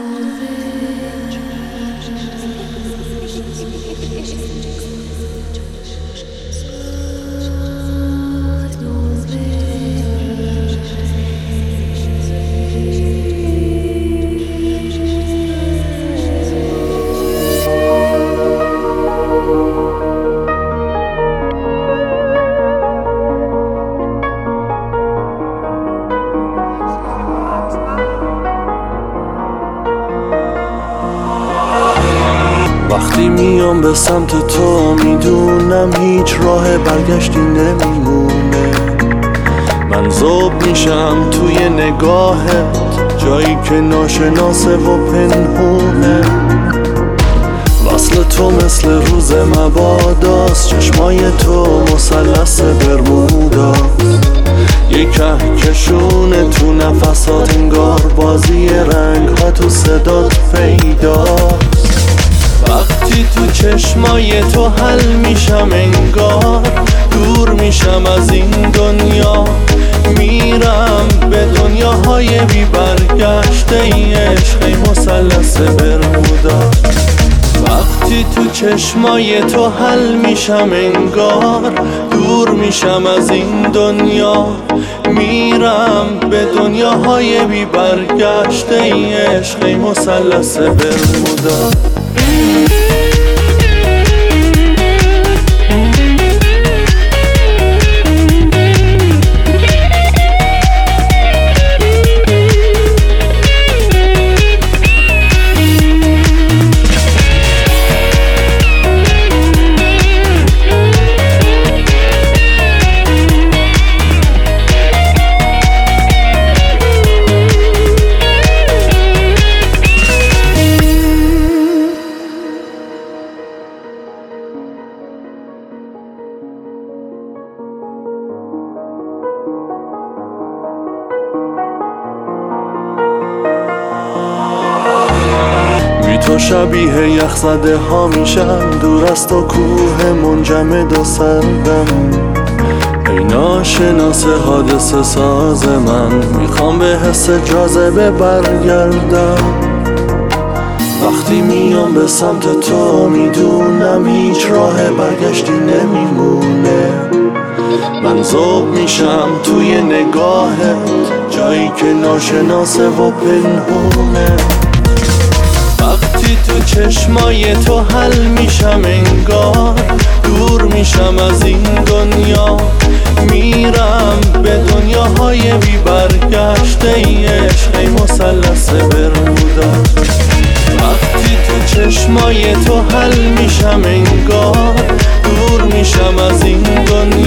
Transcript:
وقتی میام به سمت تو میدونم هیچ راه برگشتی نمیمونه. من ذوب میشم توی نگاهت، جایی که ناشناسه و پنهونه. وصل تو مثل روز مباداست، چشمای تو مثلث برموداست. یه کهکشونه تو نفسات، انگار بازی رنگ ها تو صدات پیداست. وقتی تو چشمای تو حل میشم، انگار دور میشم از این دنیا. میرم به دنیاهای بی برگشته، ای عشق ای مثلث برمودا. وقتی تو چشمای تو حل میشم، انگار دور میشم از این دنیا. میرم به دنیاهای بی برگشته، ای عشق ای مثلث برمودا. تو شبیه یخزده ها میشم، دور از تو کوه منجمد و سردم. ای ناشناس حادثه ساز من، میخوام به حس جاذبه برگردم. وقتی میام به سمت تو میدونم هیچ راه برگشتی نمیمونه. من ذوب میشم توی نگاهت، جایی که ناشناسه و پنهونه. وقتی تو چشمای تو حل میشم، انگار دور میشم از این دنیا. میرم به دنیاهای بی برگشته، ای عشق ای مثلث برمودا. وقتی تو چشمای تو حل میشم، انگار دور میشم از این دنیا.